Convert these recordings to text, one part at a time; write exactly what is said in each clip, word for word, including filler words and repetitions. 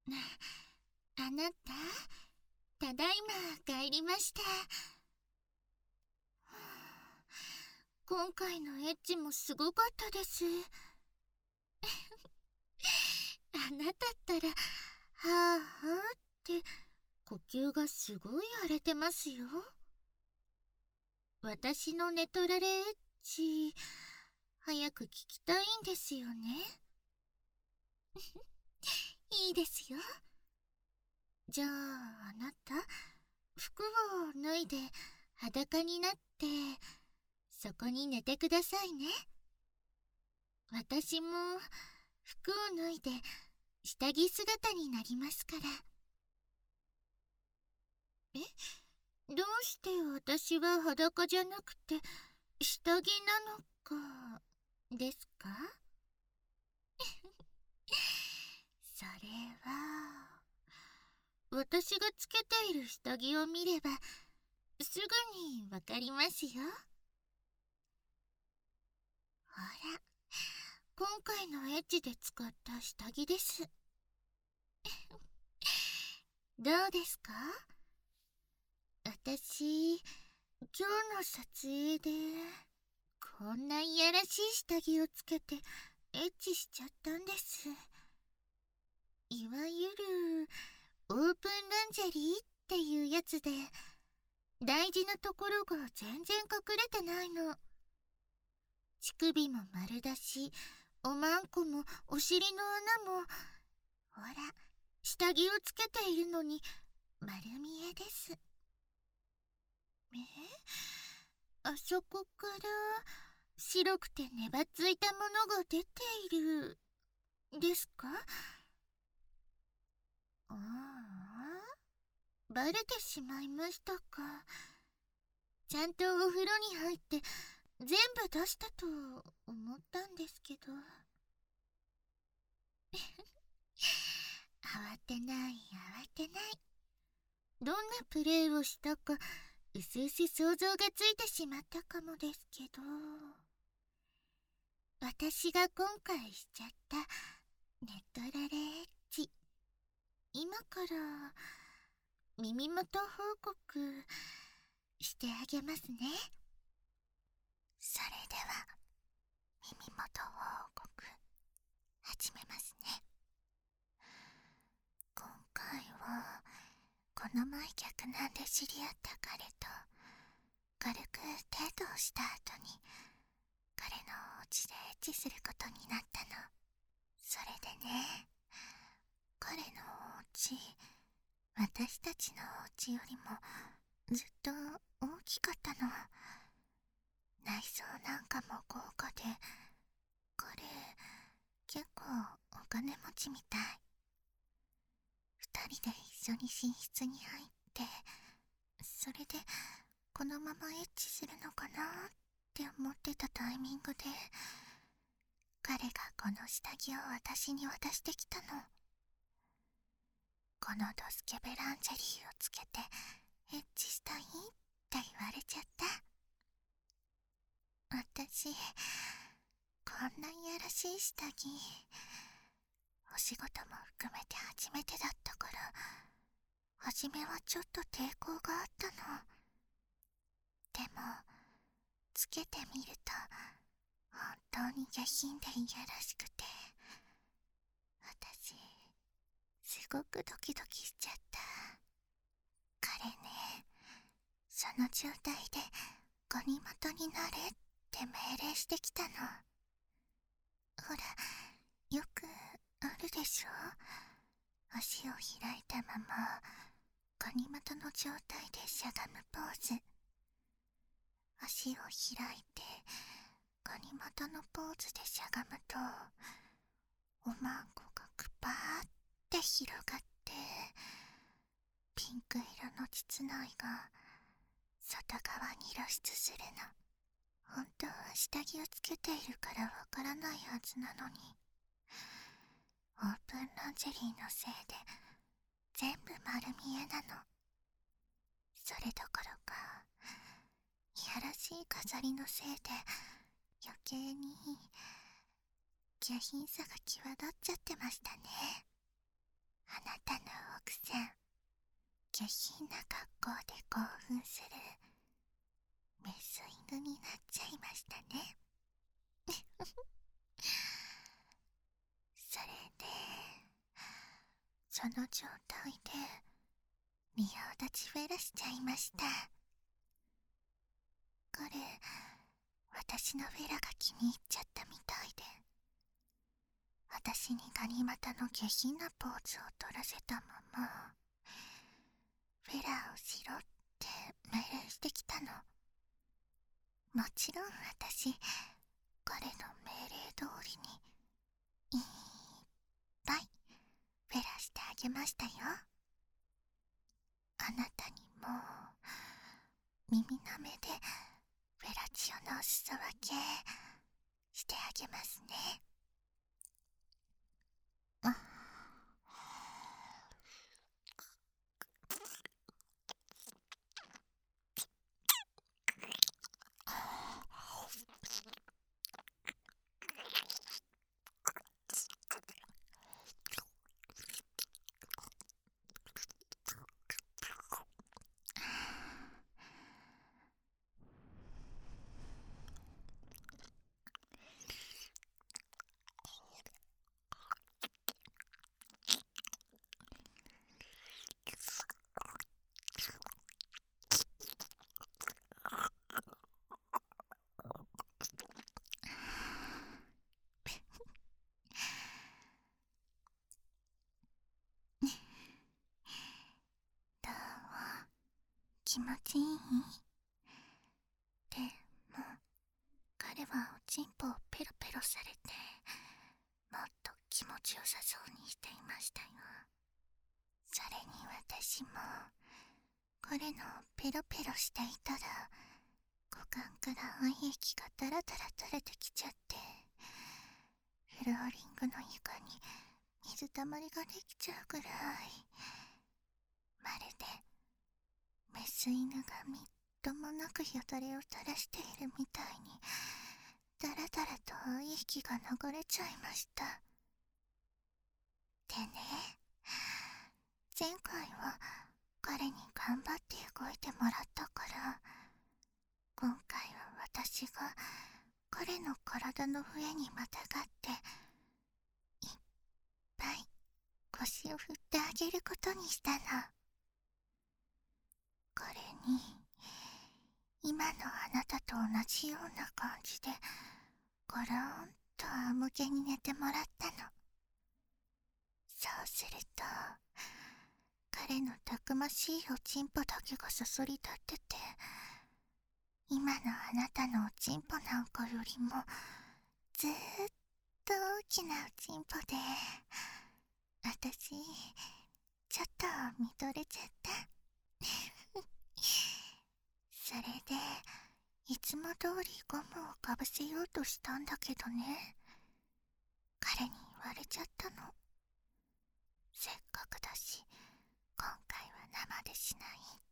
あなた、ただいま帰りました。今回のエッチもすごかったです。あなたったら、はあはあって呼吸がすごい荒れてますよ。私の寝取られエッチ、早く聞きたいんですよね。いいですよ。じゃあ、あなた、服を脱いで裸になって、そこに寝てくださいね。私も服を脱いで下着姿になりますから。え、どうして私は裸じゃなくて下着なのかですか？それは、私がつけている下着を見ればすぐにわかりますよ。ほら、今回のエッチで使った下着です。どうですか？私、今日の撮影でこんないやらしい下着をつけてエッチしちゃったんです。いわゆるオープンランジェリーっていうやつで、大事なところが全然隠れてないの。乳首も丸出し、おまんこもお尻の穴も、ほら、下着をつけているのに丸見えです。え、あそこから白くてねばついたものが出ているですか？ああ、バレてしまいましたか。ちゃんとお風呂に入って全部出したと思ったんですけど。慌てない慌てない。どんなプレーをしたかうすうす想像がついてしまったかもですけど、私が今回しちゃったネトラレエッチ、今から耳元報告してあげますね。それでは耳元報告始めますね。今回はこの前客なんで知り合った彼と軽くデートをした後に彼のお家でエッチすることになったの。それでね、彼のお家、私たちのお家よりもずっと大きかったの。内装なんかも豪華で、彼結構お金持ちみたい。二人で一緒に寝室に入って、それでこのままエッチするのかなって思ってたタイミングで、彼がこの下着を私に渡してきたの。このドスケベランジェリーをつけてエッチしたいって言われちゃった。私、こんないやらしい下着、お仕事も含めて初めてだったから、初めはちょっと抵抗があったの。でも、つけてみると、本当に下品でいやらしくて、私、すごくドキドキしちゃった。彼ね、その状態でゴニ元になれって命令してきたの。ほら、よくあるでしょ？足を開いたままゴニ元の状態でしゃがむポーズ。足を開いてゴニ元のポーズでしゃがむと、おまんこがくぱーって広がって、ピンク色の膣内が外側に露出するの。本当は下着をつけているからわからないはずなのに、オープンランジェリーのせいで全部丸見えなの。それどころか、いやらしい飾りのせいで余計に下品さが際立っちゃってましたね。 あなたの奥さん、下品な格好で興奮するメス犬になっちゃいましたね。それで、その状態で仁王立ちフェラしちゃいました。これ、私のフェラが気に入っちゃったみたいで、私にガニ股の下品なポーズを取らせたまま、フェラをしろって命令してきたの。もちろん私、彼の命令通りにいっぱいフェラしてあげましたよ。あなたにも耳なめでフェラチオのお裾分けしてあげますね。あどう気持ちいい？でも彼はおちんぽをペロペロされて、もっと気持ちよさそうにしていましたよ。それに私も彼のペロペロしていたら、股間から愛液がダラダラ垂れてきちゃって、フローリングの床に水たまりができちゃうぐらい、まるでメス犬がみっともなくよだれを垂らしているみたいに、ダラダラと愛液が流れちゃいました。でね、前回は彼に頑張って動いてもらったから、今回は私が彼の体の上にまたがっていっぱい腰を振ってあげることにしたの。これに今のあなたと同じような感じでゴローンと仰向けに寝てもらったの。そうすると彼のたくましいおちんぽだけがそそり立ってて、今のあなたのおちんぽなんかよりもずーっと大きなおちんぽで、私ちょっと見とれちゃったそれでいつも通りゴムをかぶせようとしたんだけどね、彼に言われちゃったの。せっかくだし今回は生でしないって。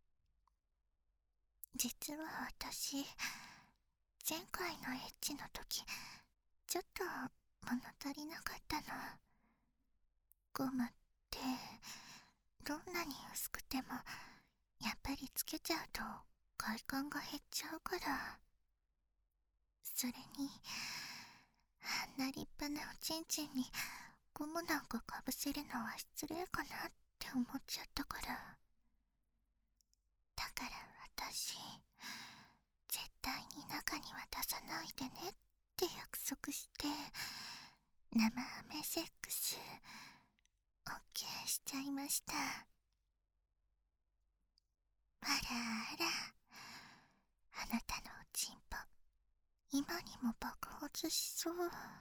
実は私、前回のエッチの時ちょっと物足りなかったの。ゴムってどんなに薄くてもやっぱりつけちゃうと快感が減っちゃうから。それにあんな立派なおちんちんにゴムなんかかぶせるのは失礼かなって思っちゃったから。だから私、絶対に中には出さないでねって約束して生アメセックス OK しちゃいました。あらあら、あなたのおちんぽ今にも爆発しそう。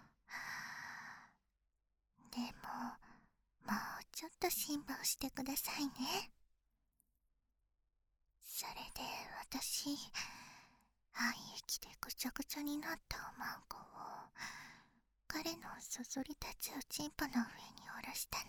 でももうちょっと辛抱してくださいね。それで私、愛液でぐちゃぐちゃになったおまんこを彼のそそり立つおちんぽの上に下ろしたの。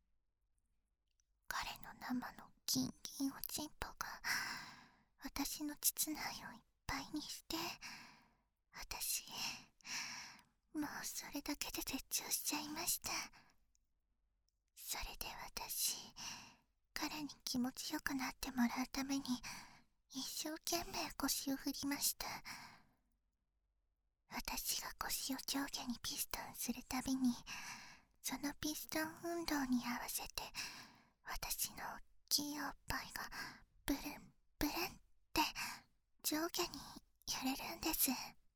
彼の生のギンギンおちんぽが私の膣内をいっぱいにして、私もうそれだけで絶頂しちゃいました。 それで私、彼に気持ちよくなってもらうために一生懸命腰を振りました。私が腰を上下にピストンするたびに、そのピストン運動に合わせて私の大きいおっぱいがブルンブルンって上下に揺れるんです。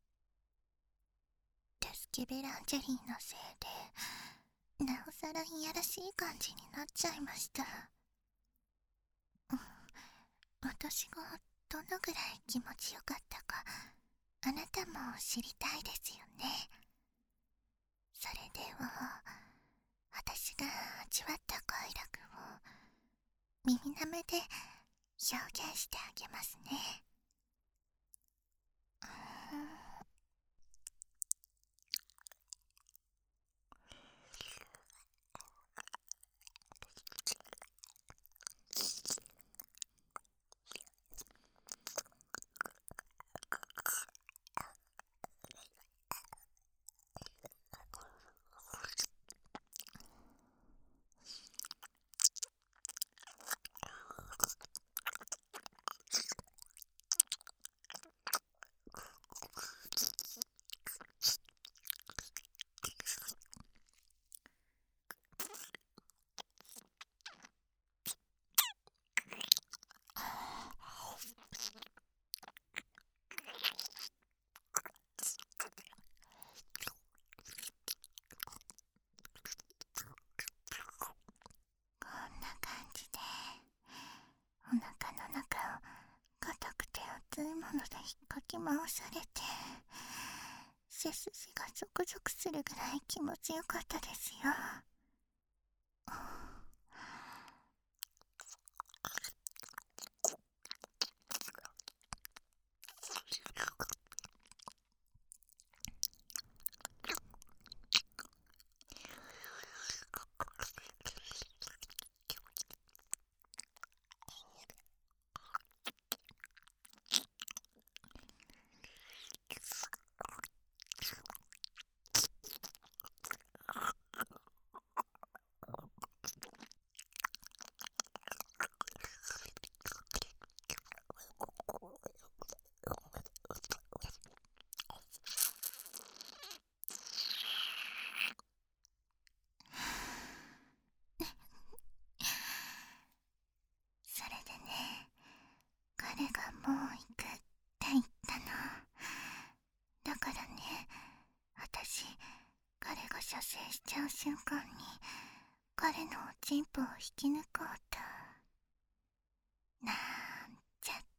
デスケベランジェリーのせいでなおさらいやらしい感じになっちゃいました。私がどのぐらい気持ちよかったか、あなたも知りたいですよね。それでは私が味わった快楽を耳なめで表現してあげますね。うーんこんな感じでお腹の中を硬くて熱いもので引っかき回されて、背筋がゾクゾクするぐらい気持ちよかったですよ。それでね、彼がもう行くって言ったの。だからね、私、彼が射精しちゃう瞬間に彼のおちんぽを引き抜こうとなんちゃって、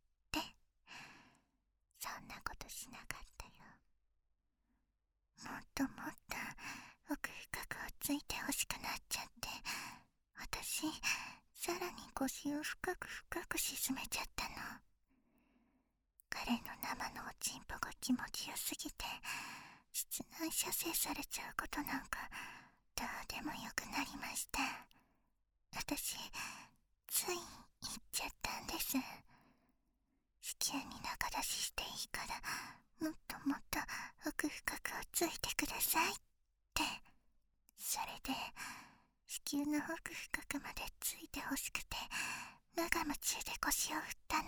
そんなことしなかったよ。もっともっと奥深くをついてほしくなっちゃって、私さらに腰を深く深く沈めちゃったの。彼の生のおちんぽが気持ちよすぎて、室内射精されちゃうことなんかどうでもよくなりました。私つい言っちゃったんです。子宮に中出ししていいから、もっともっと奥深くをついてくださいって。それで子宮の奥深くまでついてほしくて無我夢中で腰を振ったの。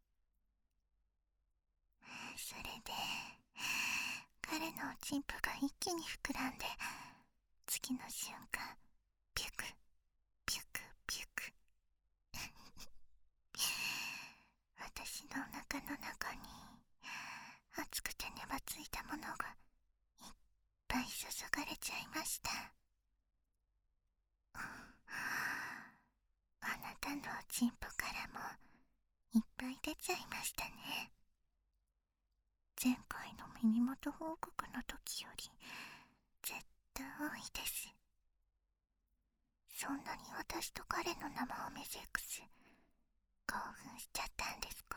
それで彼のおちんぽが一気に膨らんで、次の瞬間ピュクピュクピュク私のお腹の中に熱くてねばついたものがいっぱい注がれちゃいました。あなたのおちんぽからもいっぱい出ちゃいましたね。前回の耳元報告の時より絶対多いです。そんなに私と彼の生褒めセックス興奮しちゃったんですか？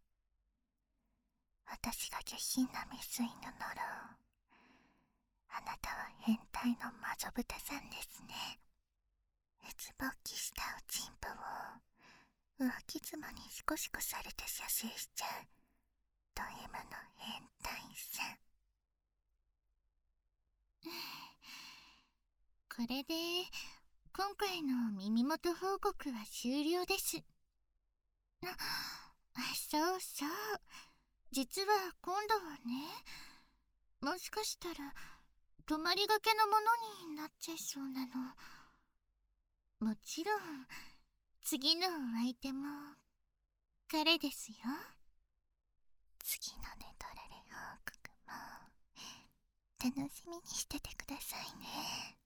私が下品なメス犬なら、あなたは変態のマゾブタさんですね。うつぼっきしたおちんぽを浮気妻にシコシコされて射精しちゃうド M の変態さん。 これで今回の耳元報告は終了です。あ、そうそう。実は今度はね、もしかしたら泊まりがけのものになっちゃいそうなの。もちろん次のお相手も彼ですよ。次のネトラレ報告も楽しみにしててくださいね。